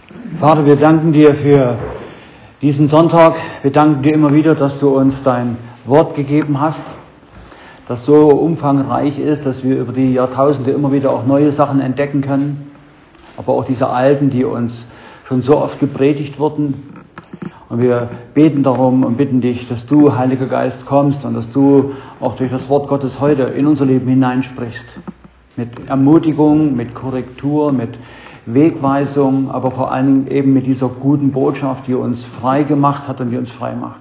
Vater, wir danken dir für diesen Sonntag. Wir danken dir immer wieder, dass du uns dein Wort gegeben hast, das so umfangreich ist, dass wir über die Jahrtausende immer wieder auch neue Sachen entdecken können, aber auch diese alten, die uns schon so oft gepredigt wurden. Und wir beten darum und bitten dich, dass du, Heiliger Geist, kommst und dass du auch durch das Wort Gottes heute in unser Leben hineinsprichst. Mit Ermutigung, mit Korrektur, mit Wegweisung, aber vor allem eben mit dieser guten Botschaft, die uns frei gemacht hat und die uns frei macht.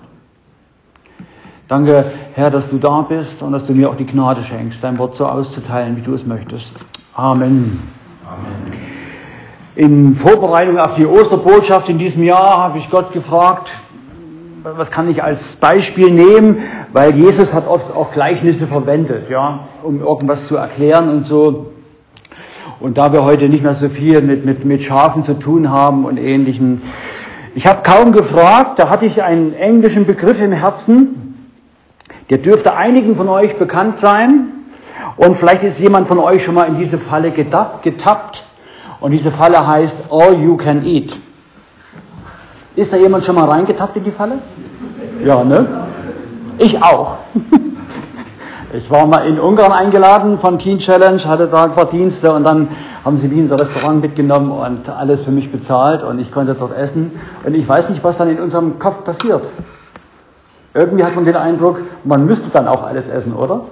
Danke, Herr, dass du da bist und dass du mir auch die Gnade schenkst, dein Wort so auszuteilen, wie du es möchtest. Amen. Amen. In Vorbereitung auf die Osterbotschaft in diesem Jahr habe ich Gott gefragt, was kann ich als Beispiel nehmen, weil Jesus hat oft auch Gleichnisse verwendet, ja, um irgendwas zu erklären und so. Und da wir heute nicht mehr so viel mit Schafen zu tun haben und Ähnlichem, ich habe kaum gefragt, da hatte ich einen englischen Begriff im Herzen, der dürfte einigen von euch bekannt sein und vielleicht ist jemand von euch schon mal in diese Falle getappt. Und diese Falle heißt All You Can Eat. Ist da jemand schon mal reingetappt in die Falle? Ja, ne? Ich auch. Ich war mal in Ungarn eingeladen von Teen Challenge, hatte da ein paar Dienste und dann haben sie mich ins Restaurant mitgenommen und alles für mich bezahlt und ich konnte dort essen. Und ich weiß nicht, was dann in unserem Kopf passiert. Irgendwie hat man den Eindruck, man müsste dann auch alles essen, oder?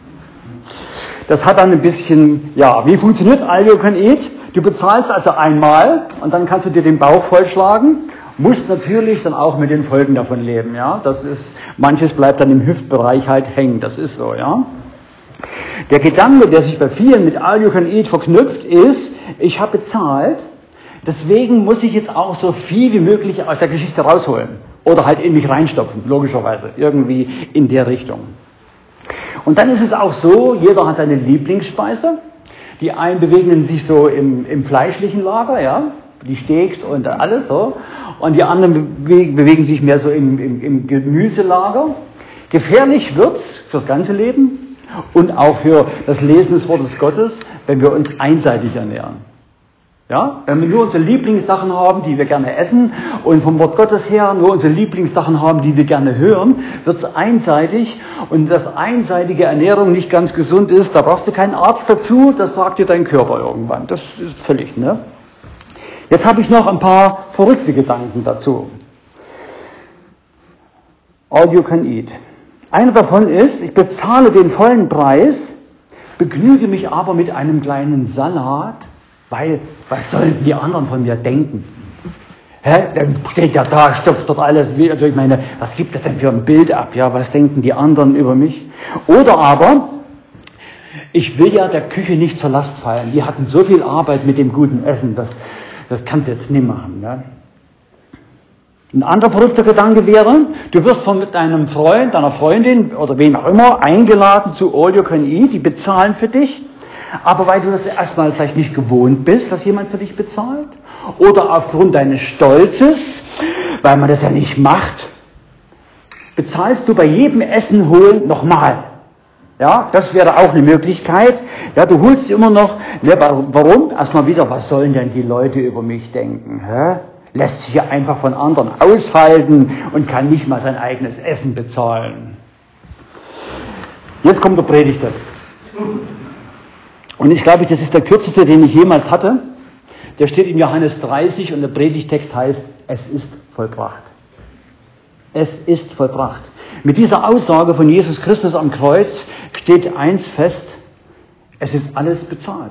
Das hat dann ein bisschen, ja, wie funktioniert All You Can Eat? Du bezahlst also einmal und dann kannst du dir den Bauch vollschlagen, musst natürlich dann auch mit den Folgen davon leben, ja. Das ist, manches bleibt dann im Hüftbereich halt hängen, das ist so, ja. Der Gedanke, der sich bei vielen mit All You Can Eat verknüpft, ist, ich habe bezahlt, deswegen muss ich jetzt auch so viel wie möglich aus der Geschichte rausholen oder halt in mich reinstopfen, logischerweise, irgendwie in der Richtung. Und dann ist es auch so, jeder hat seine Lieblingsspeise. Die einen bewegen sich so im fleischlichen Lager, ja, die Steaks und alles so. Und die anderen bewegen sich mehr so im Gemüselager. Gefährlich wird's fürs ganze Leben und auch für das Lesen des Wortes Gottes, wenn wir uns einseitig ernähren. Ja, wenn wir nur unsere Lieblingssachen haben, die wir gerne essen und vom Wort Gottes her nur unsere Lieblingssachen haben, die wir gerne hören, wird es einseitig und dass einseitige Ernährung nicht ganz gesund ist, da brauchst du keinen Arzt dazu, das sagt dir dein Körper irgendwann. Das ist völlig, ne? Jetzt habe ich noch ein paar verrückte Gedanken dazu. All You Can Eat. Einer davon ist, ich bezahle den vollen Preis, begnüge mich aber mit einem kleinen Salat, weil, was sollen die anderen von mir denken? Dann steht ja da, stopft dort alles. Also ich meine, was gibt das denn für ein Bild ab? Ja, was denken die anderen über mich? Oder aber, ich will ja der Küche nicht zur Last fallen. Die hatten so viel Arbeit mit dem guten Essen, das kannst du jetzt nicht machen. Ne? Ein anderer verrückter Gedanke wäre, du wirst von deinem Freund, deiner Freundin oder wem auch immer eingeladen zu All You Can Eat, die bezahlen für dich. Aber weil du das erstmal vielleicht nicht gewohnt bist, dass jemand für dich bezahlt, oder aufgrund deines Stolzes, weil man das ja nicht macht, bezahlst du bei jedem Essen holen nochmal. Ja, das wäre auch eine Möglichkeit. Ja, du holst immer noch, ne, warum? Erstmal wieder, was sollen denn die Leute über mich denken? Hä? Lässt sich ja einfach von anderen aushalten und kann nicht mal sein eigenes Essen bezahlen. Jetzt kommt der Predigtext. Und ich glaube, das ist der kürzeste, den ich jemals hatte. Der steht in Johannes 30 und der Predigtext heißt, es ist vollbracht. Es ist vollbracht. Mit dieser Aussage von Jesus Christus am Kreuz steht eins fest, es ist alles bezahlt.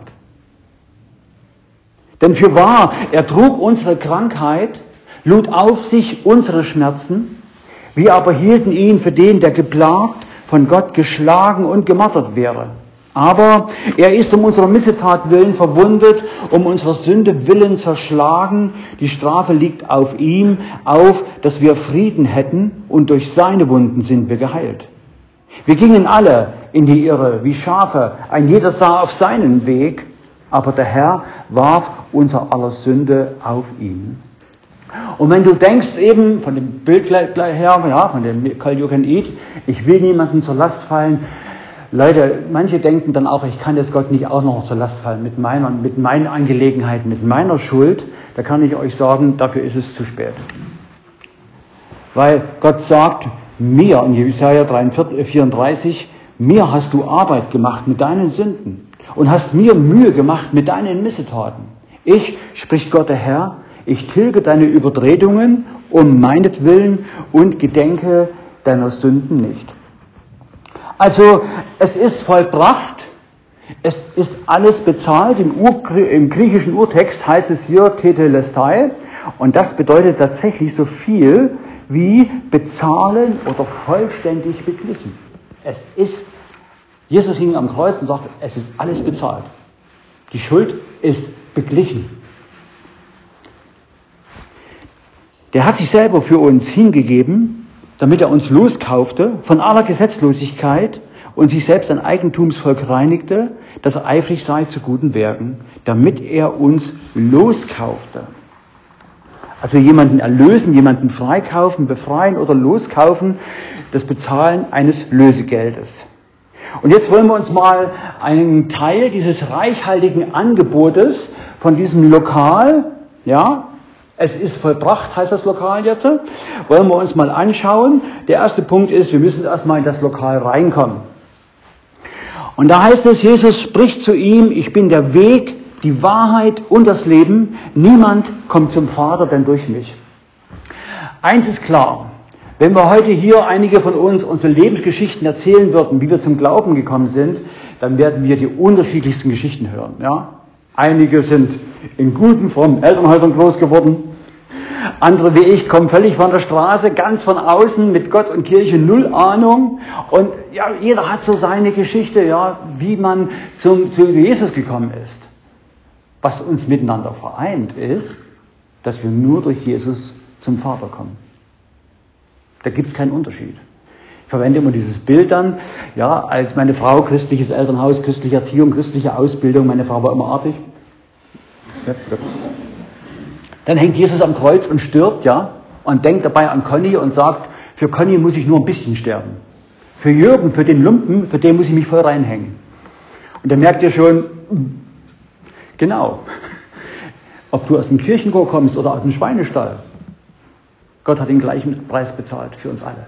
Denn fürwahr, er trug unsere Krankheit, lud auf sich unsere Schmerzen, wir aber hielten ihn für den, der geplagt, von Gott geschlagen und gemartert wäre. Aber er ist um unserer Missetat willen verwundet, um unserer Sünde willen zerschlagen. Die Strafe liegt auf ihm, auf, dass wir Frieden hätten, und durch seine Wunden sind wir geheilt. Wir gingen alle in die Irre, wie Schafe, ein jeder sah auf seinen Weg, aber der Herr warf unser aller Sünde auf ihn. Und wenn du denkst eben, von dem Bild her, ja, von dem All You Can Eat, ich will niemandem zur Last fallen, Leute, manche denken dann auch, ich kann jetzt Gott nicht auch noch zur Last fallen mit meinen Angelegenheiten, mit meiner Schuld. da kann ich euch sagen, dafür ist es zu spät. Weil Gott sagt mir, in Jesaja 34, mir hast du Arbeit gemacht mit deinen Sünden und hast mir Mühe gemacht mit deinen Missetaten. Ich, spricht Gott der Herr, ich tilge deine Übertretungen um meinetwillen und gedenke deiner Sünden nicht. Also es ist vollbracht, es ist alles bezahlt. Im griechischen Urtext heißt es hier Tetelestai und das bedeutet tatsächlich so viel wie bezahlen oder vollständig beglichen. Jesus hing am Kreuz und sagte, es ist alles bezahlt. Die Schuld ist beglichen. Der hat sich selber für uns hingegeben, damit er uns loskaufte von aller Gesetzlosigkeit und sich selbst ein Eigentumsvolk reinigte, das er eifrig sei zu guten Werken, damit er uns loskaufte. Also jemanden erlösen, jemanden freikaufen, befreien oder loskaufen, das Bezahlen eines Lösegeldes. Und jetzt wollen wir uns mal einen Teil dieses reichhaltigen Angebotes von diesem Lokal, ja, es ist vollbracht, heißt das Lokal jetzt, wollen wir uns mal anschauen. Der erste Punkt ist, wir müssen erstmal in das Lokal reinkommen. Und da heißt es, Jesus spricht zu ihm, ich bin der Weg, die Wahrheit und das Leben. Niemand kommt zum Vater, denn durch mich. Eins ist klar, wenn wir heute hier einige von uns unsere Lebensgeschichten erzählen würden, wie wir zum Glauben gekommen sind, dann werden wir die unterschiedlichsten Geschichten hören. Ja? Einige sind in guten, frommen Elternhäusern groß geworden. Andere wie ich kommen völlig von der Straße, ganz von außen, mit Gott und Kirche null Ahnung. Und ja, jeder hat so seine Geschichte, ja, wie man zu Jesus gekommen ist. Was uns miteinander vereint ist, dass wir nur durch Jesus zum Vater kommen. Da gibt es keinen Unterschied. Ich verwende immer dieses Bild dann, ja, als meine Frau, christliches Elternhaus, christliche Erziehung, christliche Ausbildung, meine Frau war immer artig. Ja, dann hängt Jesus am Kreuz und stirbt, ja, und denkt dabei an Conny und sagt, für Conny muss ich nur ein bisschen sterben. Für Jürgen, für den Lumpen, für den muss ich mich voll reinhängen. Und dann merkt ihr schon, genau, ob du aus dem Kirchenchor kommst oder aus dem Schweinestall, Gott hat den gleichen Preis bezahlt für uns alle.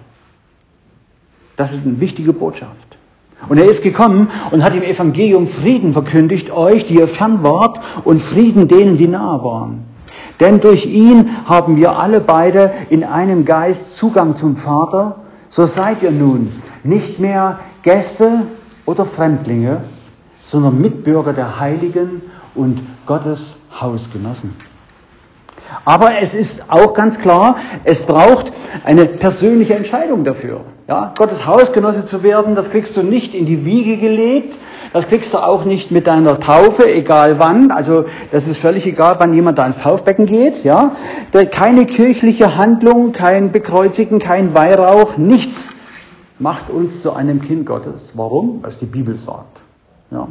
Das ist eine wichtige Botschaft. Und er ist gekommen und hat im Evangelium Frieden verkündigt, euch, die ihr fern wart, und Frieden denen, die nahe waren. Denn durch ihn haben wir alle beide in einem Geist Zugang zum Vater. So seid ihr nun nicht mehr Gäste oder Fremdlinge, sondern Mitbürger der Heiligen und Gottes Hausgenossen. Aber es ist auch ganz klar, es braucht eine persönliche Entscheidung dafür. Ja, Gottes Hausgenosse zu werden, das kriegst du nicht in die Wiege gelegt, das kriegst du auch nicht mit deiner Taufe, egal wann. Also das ist völlig egal, wann jemand da ins Taufbecken geht. Ja, keine kirchliche Handlung, kein Bekreuzigen, kein Weihrauch, nichts macht uns zu einem Kind Gottes. Warum? Was die Bibel sagt. Ja.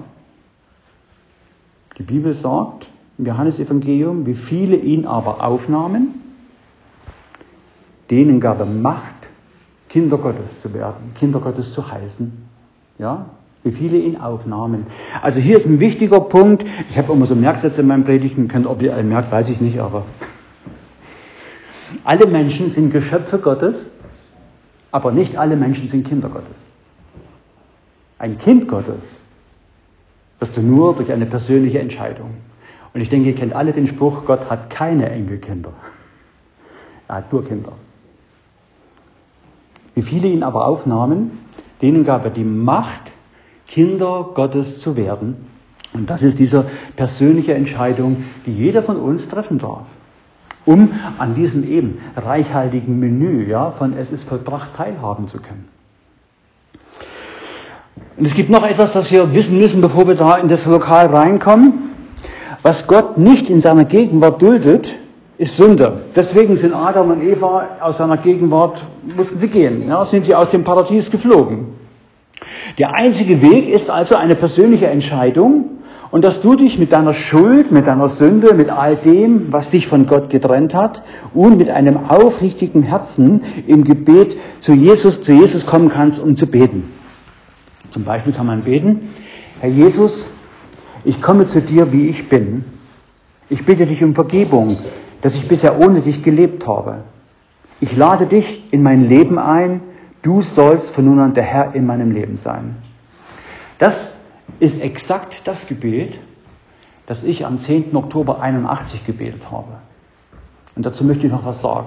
Die Bibel sagt im Johannesevangelium, wie viele ihn aber aufnahmen, denen gab er Macht, Kinder Gottes zu werden, Kinder Gottes zu heißen. Ja? Wie viele ihn aufnahmen. Also hier ist ein wichtiger Punkt. Ich habe immer so Merksätze in meinen Predigten, könnt, ob ihr alle merkt, weiß ich nicht, aber alle Menschen sind Geschöpfe Gottes, aber nicht alle Menschen sind Kinder Gottes. Ein Kind Gottes wirst du nur durch eine persönliche Entscheidung. Und ich denke, ihr kennt alle den Spruch, Gott hat keine Enkelkinder. Er hat nur Kinder. Wie viele ihn aber aufnahmen, denen gab er die Macht, Kinder Gottes zu werden. Und das ist diese persönliche Entscheidung, die jeder von uns treffen darf, um an diesem eben reichhaltigen Menü, ja, von es ist vollbracht teilhaben zu können. Und es gibt noch etwas, das wir wissen müssen, bevor wir da in das Lokal reinkommen. Was Gott nicht in seiner Gegenwart duldet, ist Sünde. Deswegen sind Adam und Eva aus seiner Gegenwart, mussten sie gehen. Ja, sind sie aus dem Paradies geflogen. Der einzige Weg ist also eine persönliche Entscheidung und dass du dich mit deiner Schuld, mit deiner Sünde, mit all dem, was dich von Gott getrennt hat und mit einem aufrichtigen Herzen im Gebet zu Jesus kommen kannst, um zu beten. Zum Beispiel kann man beten, Herr Jesus, ich komme zu dir, wie ich bin. Ich bitte dich um Vergebung, dass ich bisher ohne dich gelebt habe. Ich lade dich in mein Leben ein. Du sollst von nun an der Herr in meinem Leben sein. Das ist exakt das Gebet, das ich am 10. Oktober 81 gebetet habe. Und dazu möchte ich noch was sagen.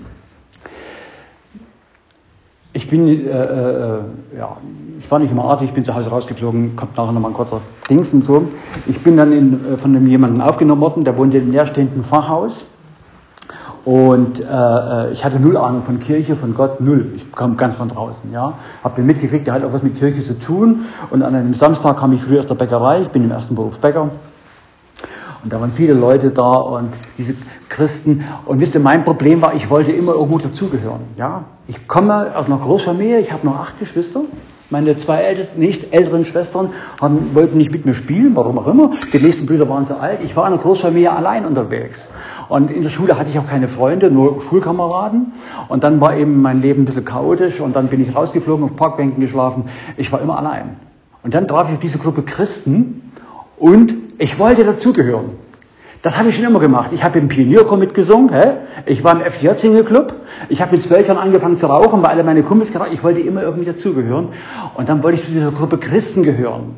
Ich bin, ich war nicht im Art, ich bin zu Hause rausgeflogen, kommt nachher nochmal ein kurzer Dings und so. Ich bin dann von jemandem aufgenommen worden, der wohnte im leerstehenden Pfarrhaus. Und ich hatte null Ahnung von Kirche, von Gott, null. Ich kam ganz von draußen, ja. Hab dann mitgekriegt, der hat auch was mit Kirche zu tun. Und an einem Samstag kam ich früh aus der Bäckerei, ich bin im ersten Beruf Bäcker. Und da waren viele Leute da und diese Christen. Und wisst ihr, mein Problem war, ich wollte immer irgendwo dazugehören. Ja? Ich komme aus einer Großfamilie, ich habe noch 8 Geschwister. Meine 2 älteren Schwestern wollten nicht mit mir spielen, warum auch immer. Die nächsten Brüder waren zu alt. Ich war in einer Großfamilie allein unterwegs. Und in der Schule hatte ich auch keine Freunde, nur Schulkameraden. Und dann war eben mein Leben ein bisschen chaotisch. Und dann bin ich rausgeflogen, auf Parkbänken geschlafen. Ich war immer allein. Und dann traf ich auf diese Gruppe Christen. Und ich wollte dazugehören. Das habe ich schon immer gemacht. Ich habe im Pionierchor mitgesungen. Ich war im FJ-Single-Club. Ich habe mit 12 Jahren angefangen zu rauchen, weil alle meine Kumpels geraucht. Ich wollte immer irgendwie dazugehören. Und dann wollte ich zu dieser Gruppe Christen gehören.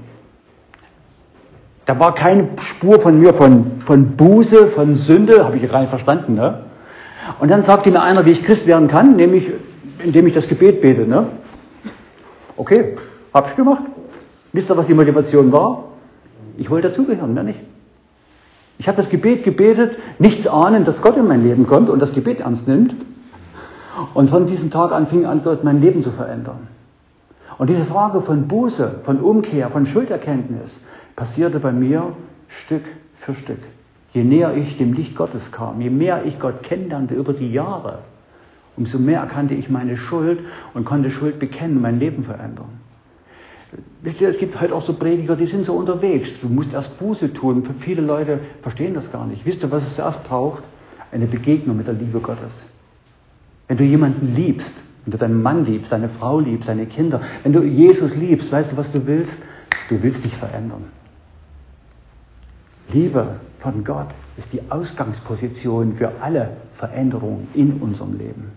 Da war keine Spur von mir, von Buße, von Sünde. Habe ich ja gar nicht verstanden. Ne? Und dann sagte mir einer, wie ich Christ werden kann, nämlich indem ich das Gebet bete. Ne? Okay, habe ich gemacht. Wisst ihr, was die Motivation war? Ich wollte dazugehören, mehr nicht. Ich habe das Gebet gebetet, nichts ahnend, dass Gott in mein Leben kommt und das Gebet ernst nimmt. Und von diesem Tag an fing an, Gott mein Leben zu verändern. Und diese Frage von Buße, von Umkehr, von Schulderkenntnis passierte bei mir Stück für Stück. Je näher ich dem Licht Gottes kam, je mehr ich Gott kennenlernte über die Jahre, umso mehr erkannte ich meine Schuld und konnte Schuld bekennen und mein Leben verändern. Wisst ihr, es gibt halt auch so Prediger, die sind so unterwegs. Du musst erst Buße tun. Viele Leute verstehen das gar nicht. Wisst ihr, was es zuerst braucht? Eine Begegnung mit der Liebe Gottes. Wenn du jemanden liebst, wenn du deinen Mann liebst, deine Frau liebst, deine Kinder, wenn du Jesus liebst, weißt du, was du willst? Du willst dich verändern. Liebe von Gott ist die Ausgangsposition für alle Veränderungen in unserem Leben.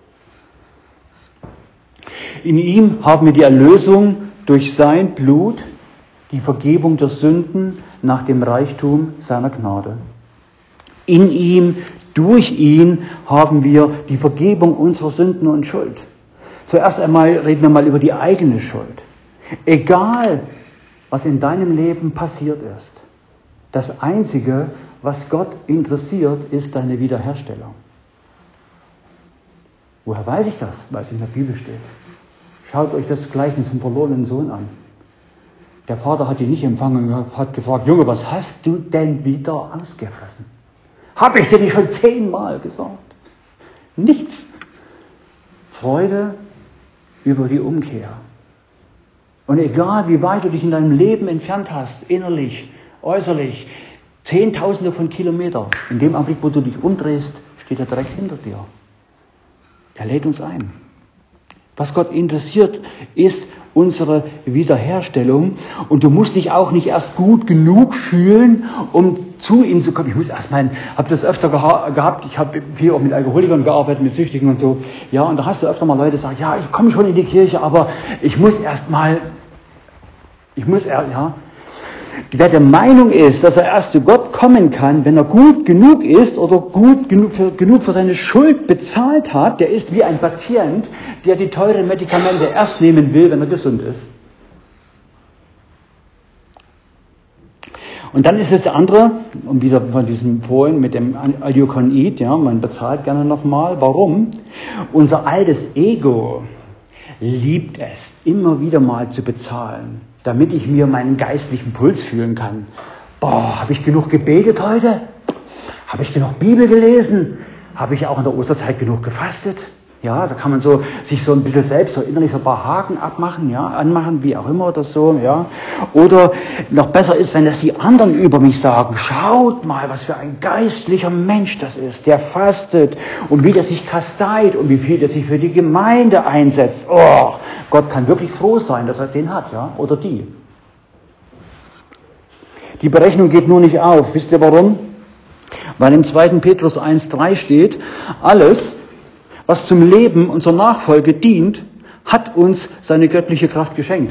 In ihm haben wir die Erlösung durch sein Blut, die Vergebung der Sünden nach dem Reichtum seiner Gnade. In ihm, durch ihn haben wir die Vergebung unserer Sünden und Schuld. Zuerst einmal reden wir mal über die eigene Schuld. Egal, was in deinem Leben passiert ist, das Einzige, was Gott interessiert, ist deine Wiederherstellung. Woher weiß ich das? Weil es in der Bibel steht. Schaut euch das Gleichnis vom verlorenen Sohn an. Der Vater hat ihn nicht empfangen und hat gefragt, Junge, was hast du denn wieder ausgefressen? Habe ich dir nicht schon 10-mal gesagt? Nichts. Freude über die Umkehr. Und egal, wie weit du dich in deinem Leben entfernt hast, innerlich, äußerlich, Zehntausende von Kilometern, in dem Augenblick, wo du dich umdrehst, steht er direkt hinter dir. Er lädt uns ein. Was Gott interessiert, ist unsere Wiederherstellung. Und du musst dich auch nicht erst gut genug fühlen, um zu ihm zu kommen. Ich muss erst mal, habe das öfter gehabt, ich habe viel auch mit Alkoholikern gearbeitet, mit Süchtigen und so. Ja, und da hast du öfter mal Leute, die sagen, ja, ich komme schon in die Kirche, aber wer der Meinung ist, dass er erst zu Gott kommen kann, wenn er gut genug ist oder gut genug für seine Schuld bezahlt hat, der ist wie ein Patient, der die teuren Medikamente erst nehmen will, wenn er gesund ist. Und dann ist es der andere, und wieder von diesem vorhin mit dem All-You-Can-Eat, ja, man bezahlt gerne nochmal. Warum? Unser altes Ego liebt es, immer wieder mal zu bezahlen, damit ich mir meinen geistlichen Puls fühlen kann. Boah, habe ich genug gebetet heute? Habe ich genug Bibel gelesen? Habe ich auch in der Osterzeit genug gefastet? Ja, da kann man sich so ein bisschen selbst so innerlich so ein paar Haken abmachen, ja, anmachen, wie auch immer oder so, ja. Oder noch besser ist, wenn das die anderen über mich sagen, schaut mal, was für ein geistlicher Mensch das ist, der fastet und wie der sich kasteit und wie viel der sich für die Gemeinde einsetzt. Oh, Gott kann wirklich froh sein, dass er den hat, ja, oder die. Die Berechnung geht nur nicht auf. Wisst ihr warum? Weil im 2. Petrus 1,3 steht, alles, was zum Leben und zur Nachfolge dient, hat uns seine göttliche Kraft geschenkt.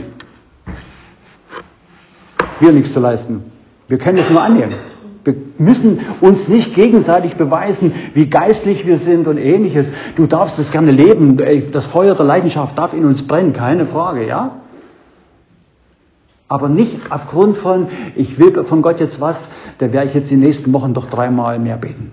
Wir nichts zu leisten. Wir können es nur annehmen. Wir müssen uns nicht gegenseitig beweisen, wie geistlich wir sind und Ähnliches. Du darfst es gerne leben. Das Feuer der Leidenschaft darf in uns brennen, keine Frage, ja? Aber nicht aufgrund von, ich will von Gott jetzt was, da werde ich jetzt die nächsten Wochen doch 3-mal mehr beten.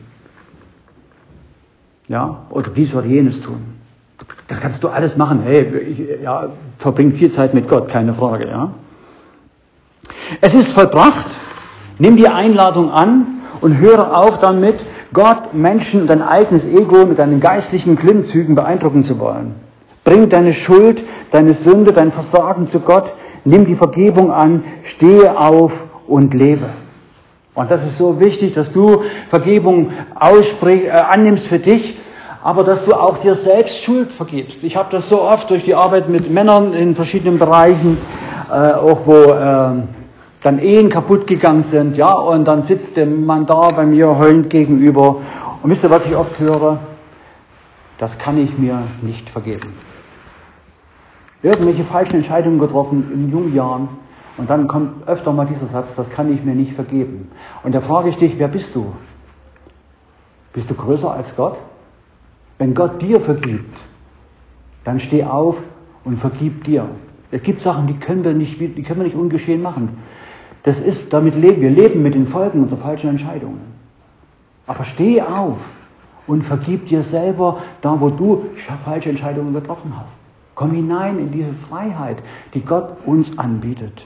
Ja? Oder dies oder jenes tun. Das kannst du alles machen. Hey, verbring viel Zeit mit Gott, keine Frage, ja? Es ist vollbracht. Nimm die Einladung an und höre auf damit, Gott, Menschen und dein eigenes Ego mit deinen geistlichen Klimmzügen beeindrucken zu wollen. Bring deine Schuld, deine Sünde, dein Versagen zu Gott, nimm die Vergebung an, stehe auf und lebe. Und das ist so wichtig, dass du Vergebung annimmst für dich, aber dass du auch dir selbst Schuld vergibst. Ich habe das so oft durch die Arbeit mit Männern in verschiedenen Bereichen, auch wo dann Ehen kaputt gegangen sind, ja, und dann sitzt der Mann da bei mir heulend gegenüber. Und wisst ihr, was ich oft höre? Das kann ich mir nicht vergeben. Irgendwelche falschen Entscheidungen getroffen in jungen Jahren und dann kommt öfter mal dieser Satz, das kann ich mir nicht vergeben. Und da frage ich dich, wer bist du? Bist du größer als Gott? Wenn Gott dir vergibt, dann steh auf und vergib dir. Es gibt Sachen, die können wir nicht ungeschehen machen. Das ist, damit leben wir. Leben mit den Folgen unserer falschen Entscheidungen. Aber steh auf und vergib dir selber da, wo du falsche Entscheidungen getroffen hast. Komm hinein in diese Freiheit, die Gott uns anbietet.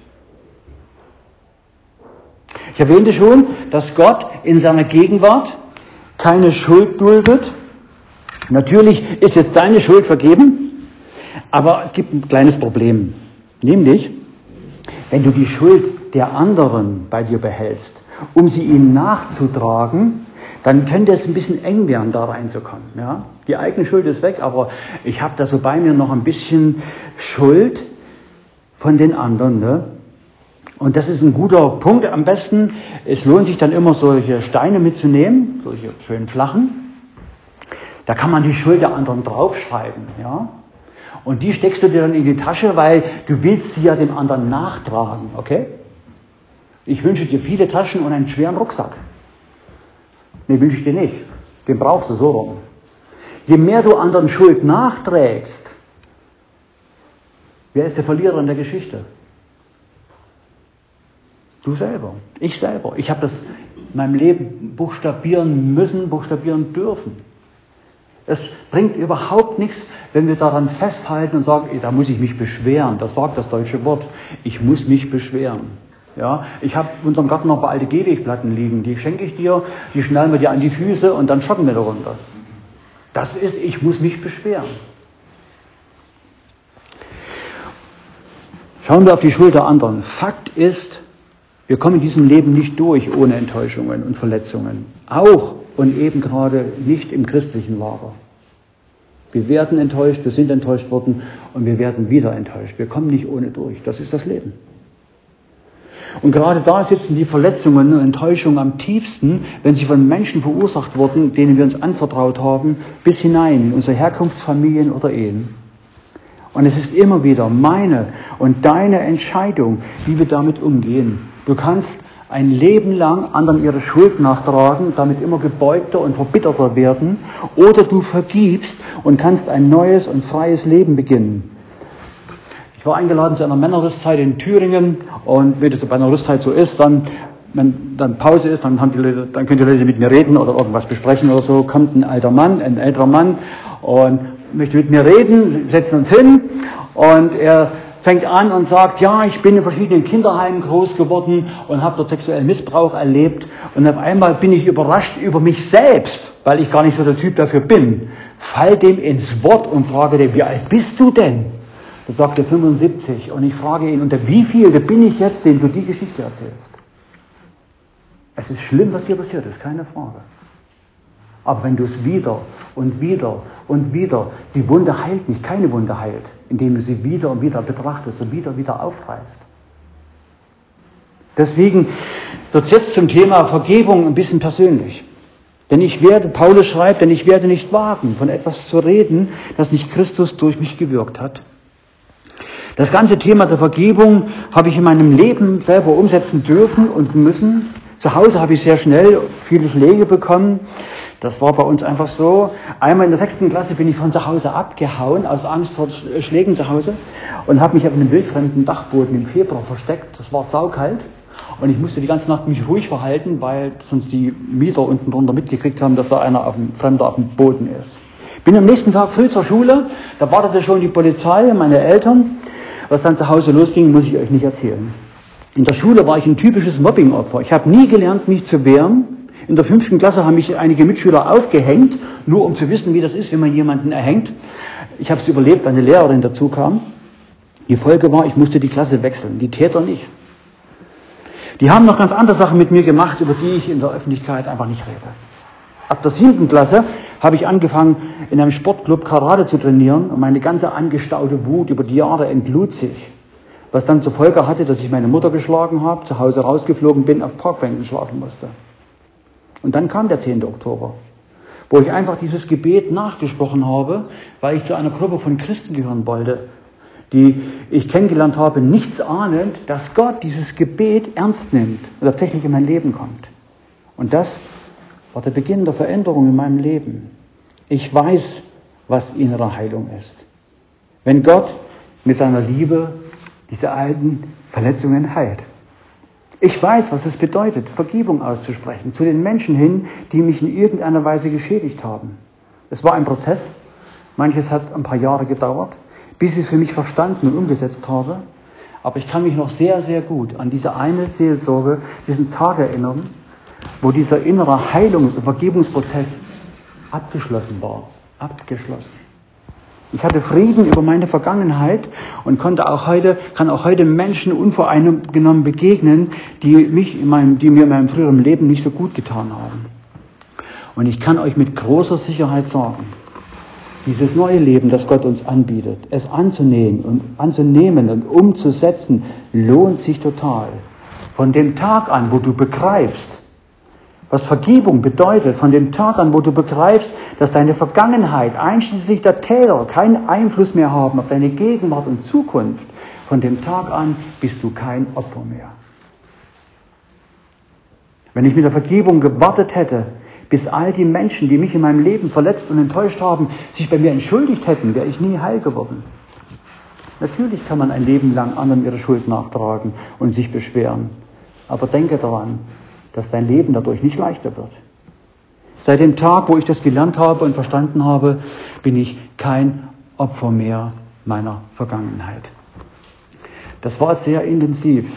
Ich erwähnte schon, dass Gott in seiner Gegenwart keine Schuld duldet. Natürlich ist jetzt deine Schuld vergeben, aber es gibt ein kleines Problem. Nämlich, wenn du die Schuld der anderen bei dir behältst, um sie ihnen nachzutragen, dann könnte es ein bisschen eng werden, da reinzukommen. Ja? Die eigene Schuld ist weg, aber ich habe da so bei mir noch ein bisschen Schuld von den anderen. Ne? Und das ist ein guter Punkt. Am besten, es lohnt sich dann immer, solche Steine mitzunehmen, solche schön flachen. Da kann man die Schuld der anderen draufschreiben. Ja? Und die steckst du dir dann in die Tasche, weil du willst sie ja dem anderen nachtragen. Okay? Ich wünsche dir viele Taschen und einen schweren Rucksack. Nee, wünsche ich dir nicht. Den brauchst du so rum. Je mehr du anderen Schuld nachträgst, wer ist der Verlierer in der Geschichte? Du selber. Ich selber. Ich habe das in meinem Leben buchstabieren müssen, buchstabieren dürfen. Es bringt überhaupt nichts, wenn wir daran festhalten und sagen, da muss ich mich beschweren. Das sagt das deutsche Wort. Ich muss mich beschweren. Ja, ich habe in unserem Garten noch ein paar alte Gehwegplatten liegen. Die schenke ich dir, die schnallen wir dir an die Füße und dann schocken wir da runter. Das ist, ich muss mich beschweren. Schauen wir auf die Schuld der anderen. Fakt ist, wir kommen in diesem Leben nicht durch ohne Enttäuschungen und Verletzungen. Auch und eben gerade nicht im christlichen Lager. Wir werden enttäuscht, wir sind enttäuscht worden und wir werden wieder enttäuscht. Wir kommen nicht ohne durch. Das ist das Leben. Und gerade da sitzen die Verletzungen und Enttäuschungen am tiefsten, wenn sie von Menschen verursacht wurden, denen wir uns anvertraut haben, bis hinein in unsere Herkunftsfamilien oder Ehen. Und es ist immer wieder meine und deine Entscheidung, wie wir damit umgehen. Du kannst ein Leben lang anderen ihre Schuld nachtragen, damit immer gebeugter und verbitterter werden, oder du vergibst und kannst ein neues und freies Leben beginnen. Ich war eingeladen zu einer Männerrüstzeit in Thüringen und wenn das bei einer Rüstzeit so ist, dann, wenn dann Pause ist, dann können die Leute mit mir reden oder irgendwas besprechen oder so, kommt ein älterer Mann und möchte mit mir reden, setzen uns hin und er fängt an und sagt, ja, ich bin in verschiedenen Kinderheimen groß geworden und habe dort sexuellen Missbrauch erlebt und auf einmal bin ich überrascht über mich selbst, weil ich gar nicht so der Typ dafür bin, fall dem ins Wort und frage dem, wie alt bist du denn? Da sagt er 75 und ich frage ihn, unter wie viel bin ich jetzt, dem du die Geschichte erzählst? Es ist schlimm, was dir passiert ist, keine Frage. Aber wenn du es wieder und wieder und wieder, die Wunde heilt nicht, keine Wunde heilt, indem du sie wieder und wieder betrachtest und wieder aufreißt. Deswegen wird jetzt zum Thema Vergebung ein bisschen persönlich. Paulus schreibt, denn ich werde nicht wagen, von etwas zu reden, das nicht Christus durch mich gewirkt hat. Das ganze Thema der Vergebung habe ich in meinem Leben selber umsetzen dürfen und müssen. Zu Hause habe ich sehr schnell viele Schläge bekommen. Das war bei uns einfach so. Einmal in der 6. Klasse bin ich von zu Hause abgehauen, aus Angst vor Schlägen zu Hause, und habe mich auf einem wildfremden Dachboden im Februar versteckt. Das war saukalt. Und ich musste die ganze Nacht mich ruhig verhalten, weil sonst die Mieter unten drunter mitgekriegt haben, dass da Fremder auf dem Boden ist. Bin am nächsten Tag früh zur Schule, da wartete schon die Polizei, meine Eltern. Was dann zu Hause losging, muss ich euch nicht erzählen. In der Schule war ich ein typisches Mobbingopfer. Ich habe nie gelernt, mich zu wehren. In der 5. Klasse haben mich einige Mitschüler aufgehängt, nur um zu wissen, wie das ist, wenn man jemanden erhängt. Ich habe es überlebt, weil eine Lehrerin dazu kam. Die Folge war, ich musste die Klasse wechseln, die Täter nicht. Die haben noch ganz andere Sachen mit mir gemacht, über die ich in der Öffentlichkeit einfach nicht rede. Ab der 7. Klasse habe ich angefangen, in einem Sportclub Karate zu trainieren, und meine ganze angestaute Wut über die Jahre entlud sich. Was dann zur Folge hatte, dass ich meine Mutter geschlagen habe, zu Hause rausgeflogen bin, auf Parkbänken schlafen musste. Und dann kam der 10. Oktober, wo ich einfach dieses Gebet nachgesprochen habe, weil ich zu einer Gruppe von Christen gehören wollte, die ich kennengelernt habe, nichts ahnend, dass Gott dieses Gebet ernst nimmt und tatsächlich in mein Leben kommt. Und das war der Beginn der Veränderung in meinem Leben. Ich weiß, was innere Heilung ist. Wenn Gott mit seiner Liebe diese alten Verletzungen heilt. Ich weiß, was es bedeutet, Vergebung auszusprechen zu den Menschen hin, die mich in irgendeiner Weise geschädigt haben. Es war ein Prozess. Manches hat ein paar Jahre gedauert, bis ich es für mich verstanden und umgesetzt habe. Aber ich kann mich noch sehr, sehr gut an diese eine Seelsorge, diesen Tag erinnern, wo dieser innere Heilungs- und Vergebungsprozess abgeschlossen war. Abgeschlossen. Ich hatte Frieden über meine Vergangenheit und kann auch heute Menschen unvoreingenommen begegnen, die mir in meinem früheren Leben nicht so gut getan haben. Und ich kann euch mit großer Sicherheit sagen, dieses neue Leben, das Gott uns anbietet, es anzunehmen und umzusetzen, lohnt sich total. Von dem Tag an, wo du begreifst, was Vergebung bedeutet, von dem Tag an, wo du begreifst, dass deine Vergangenheit, einschließlich der Täter, keinen Einfluss mehr haben auf deine Gegenwart und Zukunft, von dem Tag an bist du kein Opfer mehr. Wenn ich mit der Vergebung gewartet hätte, bis all die Menschen, die mich in meinem Leben verletzt und enttäuscht haben, sich bei mir entschuldigt hätten, wäre ich nie heil geworden. Natürlich kann man ein Leben lang anderen ihre Schuld nachtragen und sich beschweren. Aber denke daran, dass dein Leben dadurch nicht leichter wird. Seit dem Tag, wo ich das gelernt habe und verstanden habe, bin ich kein Opfer mehr meiner Vergangenheit. Das war sehr intensiv.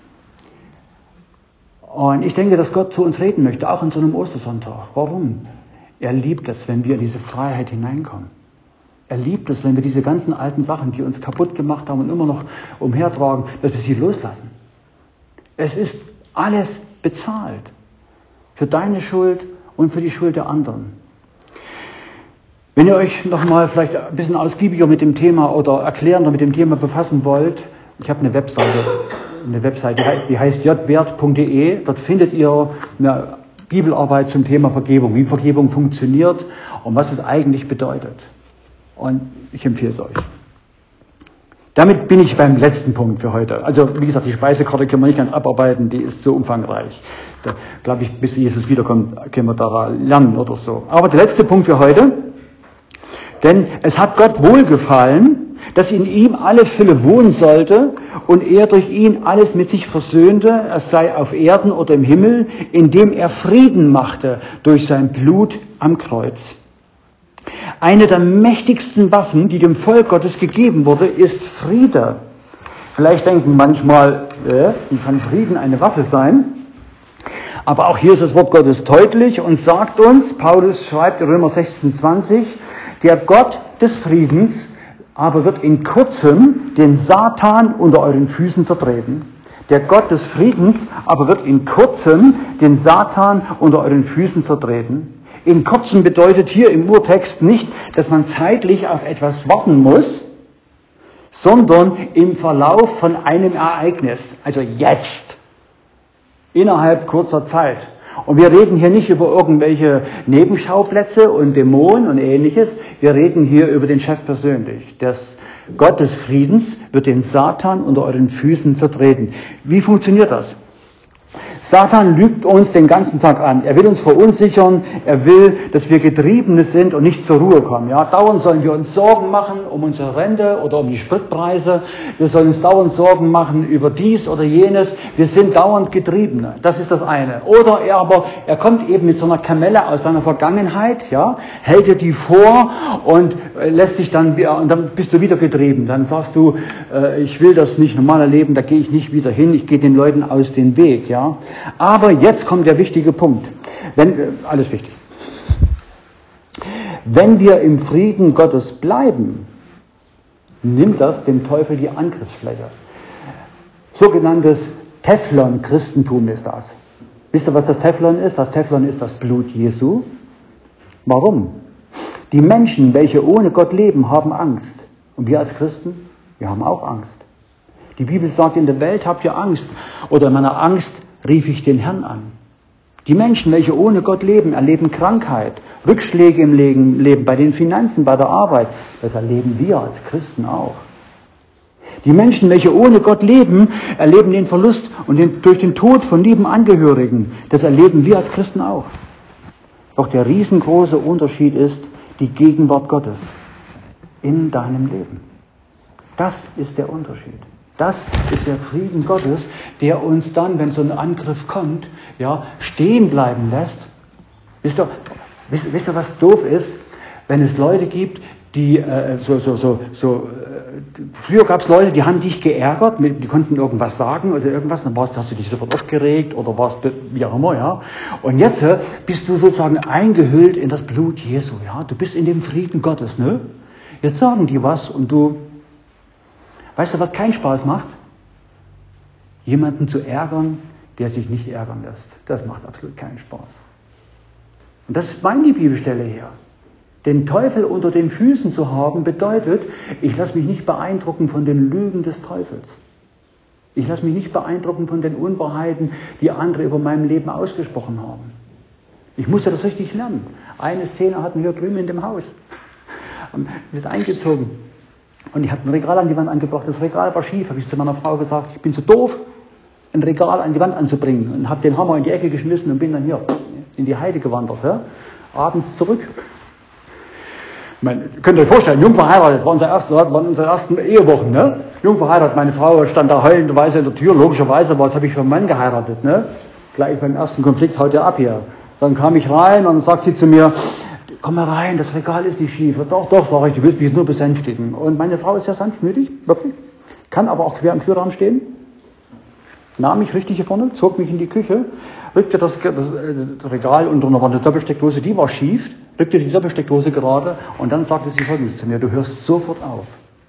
Und ich denke, dass Gott zu uns reden möchte, auch an so einem Ostersonntag. Warum? Er liebt es, wenn wir in diese Freiheit hineinkommen. Er liebt es, wenn wir diese ganzen alten Sachen, die uns kaputt gemacht haben und immer noch umhertragen, dass wir sie loslassen. Es ist alles bezahlt. Für deine Schuld und für die Schuld der anderen. Wenn ihr euch nochmal vielleicht ein bisschen ausgiebiger mit dem Thema oder erklärender mit dem Thema befassen wollt, ich habe eine Webseite, die heißt jwert.de. Dort findet ihr eine Bibelarbeit zum Thema Vergebung, wie Vergebung funktioniert und was es eigentlich bedeutet. Und ich empfehle es euch. Damit bin ich beim letzten Punkt für heute. Also wie gesagt, die Speisekarte können wir nicht ganz abarbeiten, die ist so umfangreich. Da glaube ich, bis Jesus wiederkommt, können wir da lernen oder so. Aber der letzte Punkt für heute, denn es hat Gott wohlgefallen, dass in ihm alle Fülle wohnen sollte und er durch ihn alles mit sich versöhnte, es sei auf Erden oder im Himmel, indem er Frieden machte durch sein Blut am Kreuz. Eine der mächtigsten Waffen, die dem Volk Gottes gegeben wurde, ist Friede. Vielleicht denken manchmal, wie kann Frieden eine Waffe sein? Aber auch hier ist das Wort Gottes deutlich und sagt uns, Paulus schreibt in Römer 16,20, der Gott des Friedens aber wird in kurzem den Satan unter euren Füßen zertreten. Der Gott des Friedens aber wird in kurzem den Satan unter euren Füßen zertreten. In kurzem bedeutet hier im Urtext nicht, dass man zeitlich auf etwas warten muss, sondern im Verlauf von einem Ereignis, also jetzt. Innerhalb kurzer Zeit. Und wir reden hier nicht über irgendwelche Nebenschauplätze und Dämonen und Ähnliches. Wir reden hier über den Chef persönlich. Das Gott des Friedens wird den Satan unter euren Füßen zertreten. Wie funktioniert das? Satan lügt uns den ganzen Tag an. Er will uns verunsichern. Er will, dass wir Getriebene sind und nicht zur Ruhe kommen. Ja, dauernd sollen wir uns Sorgen machen um unsere Rente oder um die Spritpreise. Wir sollen uns dauernd Sorgen machen über dies oder jenes. Wir sind dauernd Getriebene. Das ist das eine. Oder er kommt eben mit so einer Kamelle aus seiner Vergangenheit, ja, hält dir die vor und lässt dich dann, und dann bist du wieder getrieben. Dann sagst du, ich will das nicht normal leben, da gehe ich nicht wieder hin, ich gehe den Leuten aus dem Weg, ja. Aber jetzt kommt der wichtige Punkt. Alles wichtig. Wenn wir im Frieden Gottes bleiben, nimmt das dem Teufel die Angriffsfläche. Sogenanntes Teflon-Christentum ist das. Wisst ihr, was das Teflon ist? Das Teflon ist das Blut Jesu. Warum? Die Menschen, welche ohne Gott leben, haben Angst. Und wir als Christen, wir haben auch Angst. Die Bibel sagt, in der Welt habt ihr Angst. Oder in meiner Angst rief ich den Herrn an. Die Menschen, welche ohne Gott leben, erleben Krankheit, Rückschläge im Leben, bei den Finanzen, bei der Arbeit. Das erleben wir als Christen auch. Die Menschen, welche ohne Gott leben, erleben den Verlust und durch den Tod von lieben Angehörigen. Das erleben wir als Christen auch. Doch der riesengroße Unterschied ist die Gegenwart Gottes in deinem Leben. Das ist der Unterschied. Das ist der Frieden Gottes, der uns dann, wenn so ein Angriff kommt, ja, stehen bleiben lässt. Wisst ihr, was doof ist? Wenn es Leute gibt, die früher gab es Leute, die haben dich geärgert, die konnten irgendwas sagen oder irgendwas, dann hast du dich sofort aufgeregt oder warst wie auch immer, ja. Und jetzt bist du sozusagen eingehüllt in das Blut Jesu, ja. Du bist in dem Frieden Gottes, ne? Jetzt sagen die was und du, weißt du, was keinen Spaß macht? Jemanden zu ärgern, der sich nicht ärgern lässt. Das macht absolut keinen Spaß. Und das meint die Bibelstelle hier. Den Teufel unter den Füßen zu haben, bedeutet, ich lasse mich nicht beeindrucken von den Lügen des Teufels. Ich lasse mich nicht beeindrucken von den Unwahrheiten, die andere über meinem Leben ausgesprochen haben. Ich musste das richtig lernen. Eine Szene hatten wir drüben in dem Haus. Wir sind eingezogen. Und ich habe ein Regal an die Wand angebracht. Das Regal war schief. Habe ich zu meiner Frau gesagt, ich bin zu doof, ein Regal an die Wand anzubringen. Und habe den Hammer in die Ecke geschmissen und bin dann hier in die Heide gewandert. Ja? Abends zurück. Könnt ihr euch vorstellen, jung verheiratet, waren unsere ersten Ehewochen. Ne? Jung verheiratet, meine Frau stand da heulenderweise in der Tür. Logischerweise, was habe ich für einen Mann geheiratet? Ne? Gleich beim ersten Konflikt haut er ab hier. Dann kam ich rein und dann sagt sie zu mir, komm mal rein, das Regal ist nicht schief. Doch, sag ich, du willst mich nur besänftigen. Und meine Frau ist sehr sanftmütig, wirklich. Kann aber auch quer im Türrahmen stehen. Nahm mich richtig hier vorne, zog mich in die Küche, rückte das Regal unter eine Doppelsteckdose, die war schief, rückte die Doppelsteckdose gerade und dann sagte sie Folgendes zu mir, du hörst sofort auf.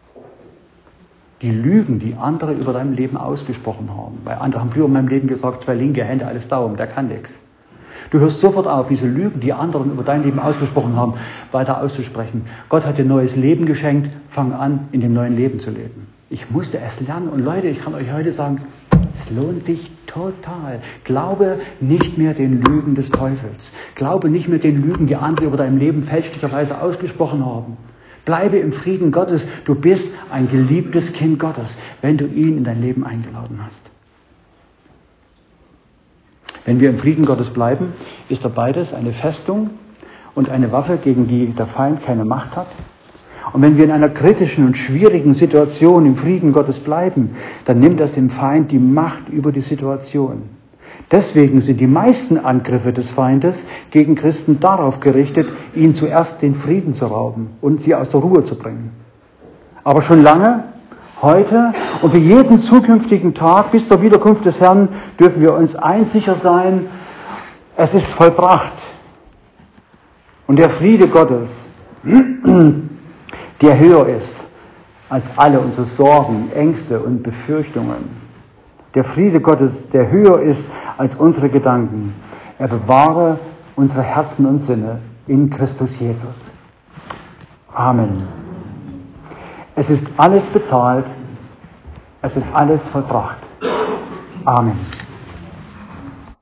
Die Lügen, die andere über dein Leben ausgesprochen haben, weil andere haben früher in meinem Leben gesagt, 2 linke Hände, alles Daumen, der kann nichts. Du hörst sofort auf, diese Lügen, die anderen über dein Leben ausgesprochen haben, weiter auszusprechen. Gott hat dir neues Leben geschenkt, fang an, in dem neuen Leben zu leben. Ich musste es lernen und Leute, ich kann euch heute sagen, es lohnt sich total. Glaube nicht mehr den Lügen des Teufels. Glaube nicht mehr den Lügen, die andere über dein Leben fälschlicherweise ausgesprochen haben. Bleibe im Frieden Gottes. Du bist ein geliebtes Kind Gottes, wenn du ihn in dein Leben eingeladen hast. Wenn wir im Frieden Gottes bleiben, ist da beides eine Festung und eine Waffe, gegen die der Feind keine Macht hat. Und wenn wir in einer kritischen und schwierigen Situation im Frieden Gottes bleiben, dann nimmt das dem Feind die Macht über die Situation. Deswegen sind die meisten Angriffe des Feindes gegen Christen darauf gerichtet, ihnen zuerst den Frieden zu rauben und sie aus der Ruhe zu bringen. Aber schon lange, heute und für jeden zukünftigen Tag bis zur Wiederkunft des Herrn dürfen wir uns eins sicher sein, es ist vollbracht. Und der Friede Gottes, der höher ist als alle unsere Sorgen, Ängste und Befürchtungen. Der Friede Gottes, der höher ist als unsere Gedanken. Er bewahre unsere Herzen und Sinne in Christus Jesus. Amen. Es ist alles bezahlt. Es ist alles vollbracht. Amen.